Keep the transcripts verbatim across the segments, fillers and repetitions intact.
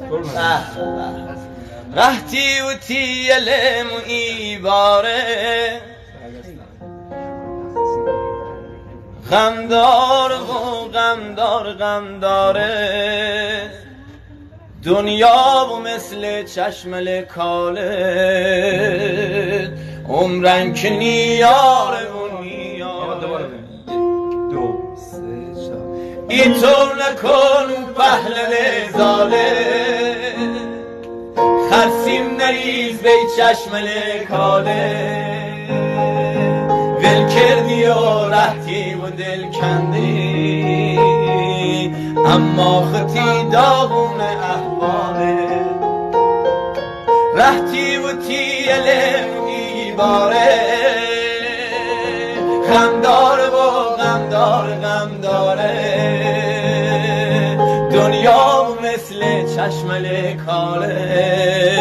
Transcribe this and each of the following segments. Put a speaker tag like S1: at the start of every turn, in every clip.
S1: رحتی و تیلم و ایباره غمدار و غمدار غمداره دنیا و مثل چشم لکاله عمرن که نیاره و نیاره ای طور نکن پهلن زاله خرسیم نریز بی چشم لکاله ول کردی و رحتی و دل کندی اما خطی داغون احواله رحتی و تیلم ایباره غمداره و غمدار غمداره دنیا و مثل چشم لکاله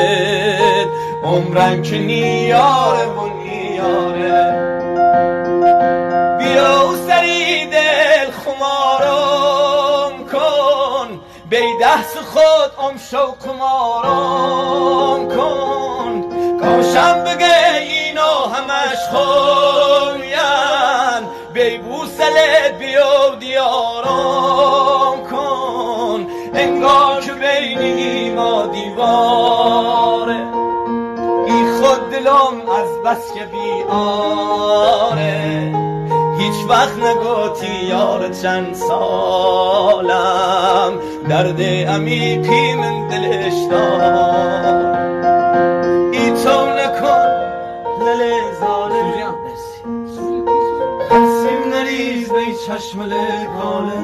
S1: عمرن که نیاره و نیاره بیا و سری دل خمارم کن بی دست خود ام شو کمارم کن کاشم بگه اینا همش خوین بی بوسلت بیا دیارم کن انگار که بین ما دیواره ای خود دلم از بس که بیاره هیچ وقت نگوتی یار چند سالم درد عمیقی من دلش دار ای تو نکن لل زاله خسیم نریز بی چشم لکاله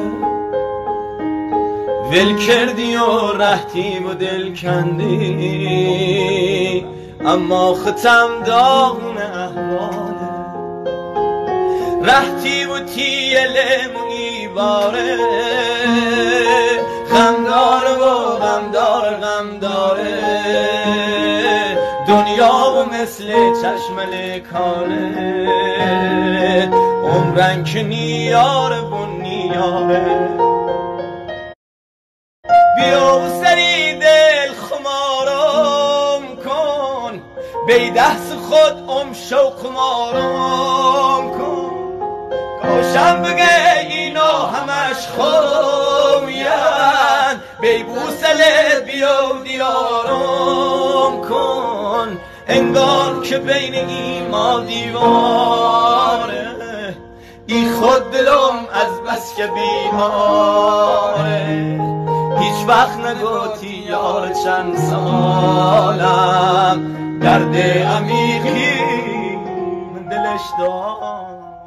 S1: ول کردی و رحتی و دل کندی اما ختم داغون احواله رحتی و تیلم و ایباره غمدار و غمدار غمداره دنیا و مثل چشم لکاله عمرن که نیاره و نیاره بیا و سری دل خمارم کن بی دست خود ام شو کمارم کن کاشم بگه اینا همش خوین بی بوسلت بیا دیارم کن انگار که بین ایما دیواره ای خود دلم از بس که بیماره هیچ وقت نگوتی یار چند سالم درد عمیقی من دلش دار